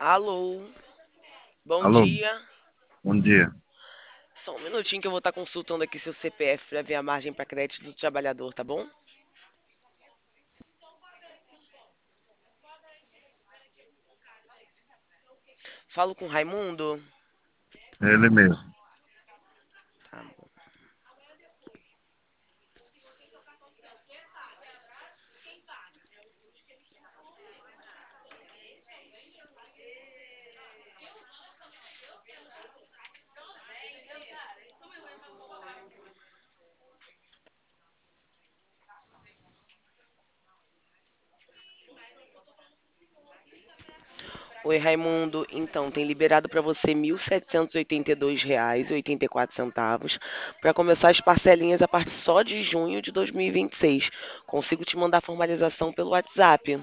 Alô, bom Alô, dia. bom dia. Só um minutinho que eu vou estar consultando aqui seu CPF para ver a margem para crédito do trabalhador, tá bom? Falo com o Raimundo? É ele mesmo. Tá bom. Oi, Raimundo. Então, tem liberado para você R$ 1.782,84 para começar as parcelinhas a partir só de junho de 2026. Consigo te mandar a formalização pelo WhatsApp.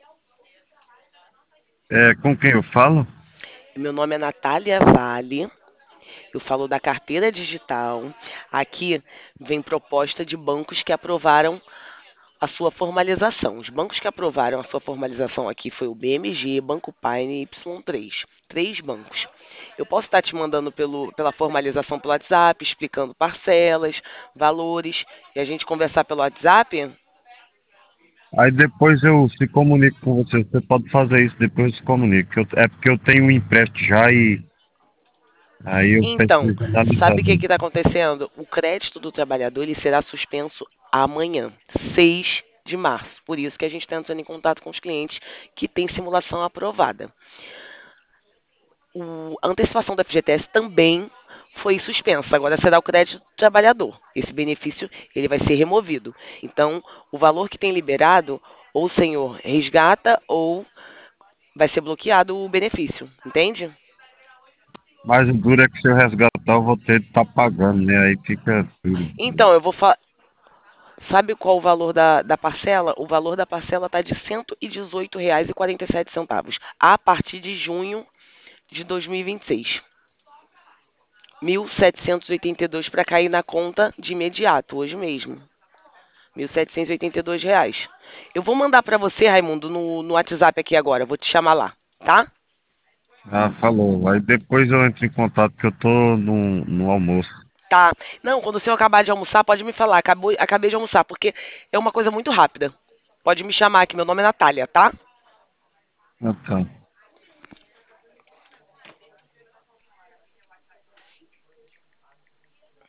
É com quem eu falo? Meu nome é Natália Vale. Eu falo da carteira digital. Aqui vem proposta de bancos que aprovaram a sua formalização. Os bancos que aprovaram a sua formalização aqui foi o BMG, Banco Paine e Y3. Três bancos. Eu posso estar te mandando pela formalização pelo WhatsApp, explicando parcelas, valores, e a gente conversar pelo WhatsApp? Aí depois eu se comunico com você. Você pode fazer isso, depois eu se comunico. É porque eu tenho um empréstimo já e aí eu Então, preciso analisar sabe o que dele. está acontecendo? O crédito do trabalhador ele será suspenso amanhã, 6 de março. Por isso que a gente está entrando em contato com os clientes que têm simulação aprovada. A antecipação da FGTS também foi suspensa. Agora será o crédito do trabalhador. Esse benefício ele vai ser removido. Então, o valor que tem liberado, ou o senhor resgata ou vai ser bloqueado o benefício. Entende? Mas o duro é que se eu resgatar eu vou ter de estar pagando, né? Aí fica duro. Então, eu vou falar. Sabe qual o valor da parcela? O valor da parcela está de R$ 118,47 a partir de junho de 2026. 1.782 para cair na conta de imediato, hoje mesmo. R$ 1.782. Eu vou mandar para você, Raimundo, no WhatsApp aqui agora. Vou te chamar lá, tá? Ah, falou. Aí depois eu entro em contato que eu tô no almoço. Tá. Não, quando o senhor acabar de almoçar, pode me falar. Acabei de almoçar, porque é uma coisa muito rápida. Pode me chamar aqui, meu nome é Natália, tá? Ah, tá.